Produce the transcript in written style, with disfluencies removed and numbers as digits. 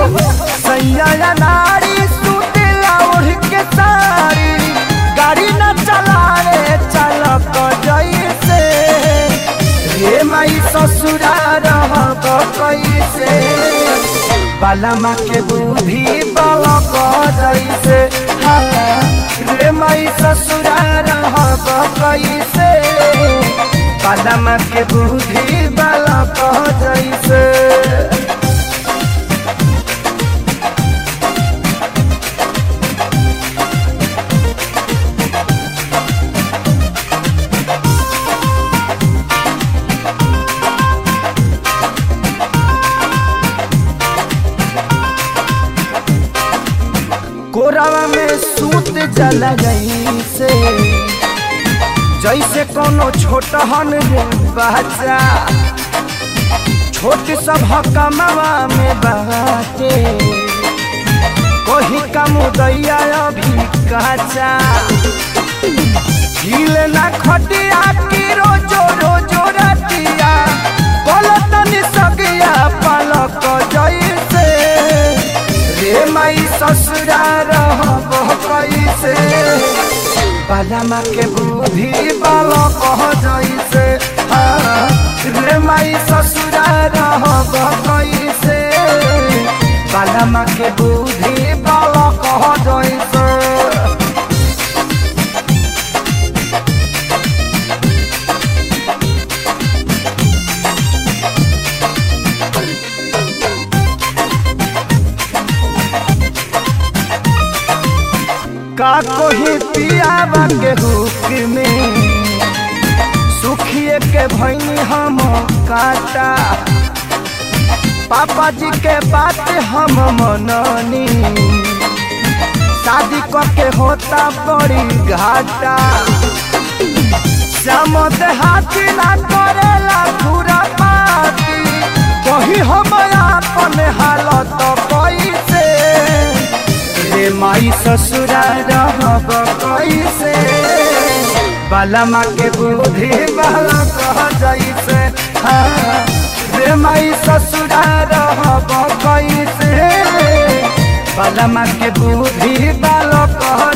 सैया नारी सुतेला ओढ़ के साड़ी गाड़ी न चलावे चालक जैसे रे माई ससुरा रहब कैसे बालमा के बुद्धि बालक जैसे रे माई ससुरा रहब कैसे बालमा के बुद्धि बालक जैसे। कोरावा में सूत जला जैसे जैसे कोनो छोटहन रे बच्चा छोट सब कमावा में बाटे कोही का मुदैया अभी कच्चा हिल ना खटिया की रोजो रोजो रतिया बोलतन सगिया पलक जैसे रे माई ससुरा रहब कैसे बालमा के बुद्धि बालक जैसे रे माई ससुरा रहब कैसे बालमा के बुद्धि बालक जैसे। का कोही पियावा के हुक में सुखिए के भैनी हम काटा पापा जी के बात हम मननी शादी करके होता बड़ी घाटा श्याम देहाती ना करेला पूरा पाती वही हम अपन हालत कैसे रे माई ससुरा रहब कैसे बालमा के बुद्धि बालक जैसे रे माई ससुरा रहब कैसे बालमा के बुद्धि बालक